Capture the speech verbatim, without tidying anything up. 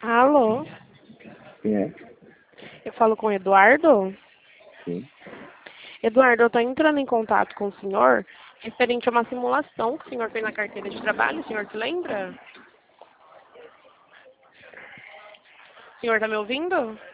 Alô? Quem é? Eu falo com o Eduardo? Sim. Eduardo, eu estou entrando em contato com o senhor referente a uma simulação que o senhor fez na carteira de trabalho. O senhor se lembra? O senhor está me ouvindo?